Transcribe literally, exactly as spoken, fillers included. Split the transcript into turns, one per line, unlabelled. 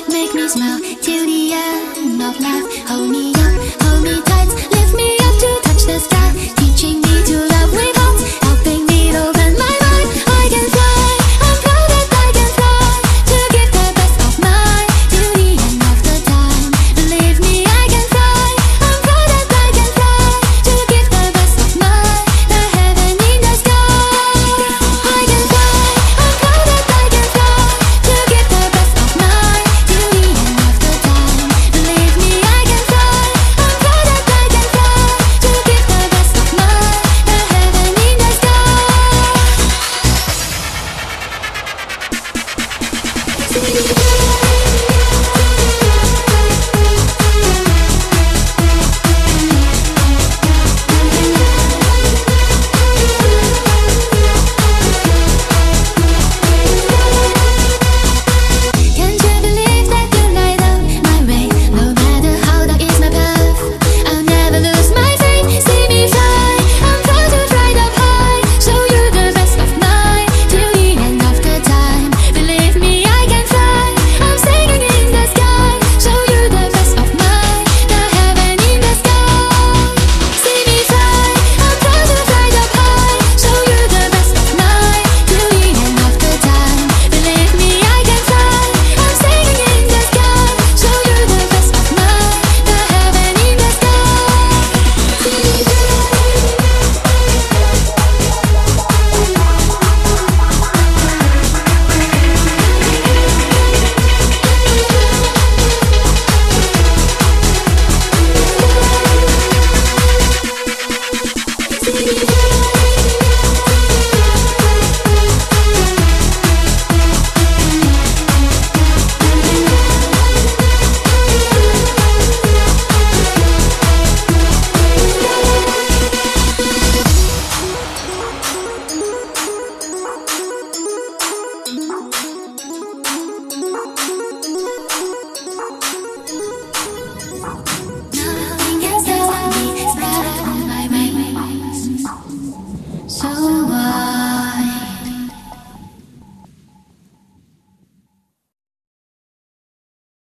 make me smile till the end of life. Hold me up, hold me tight, lift me up to touch the sky, teaching me to love without, helping me open my mind. I can fly, I'm proud that I can fly, to give the best of mine till the end of the time. Believe me, I can fly, I'm proud that I can fly, to give the best of mine, the heaven in the sky. I can fly, I'm proud that I can fly, to give the best of mine till the end of the time. Believe me, I can fly, I'm proud that I can fly, to give the best of mine, the heaven in the sky.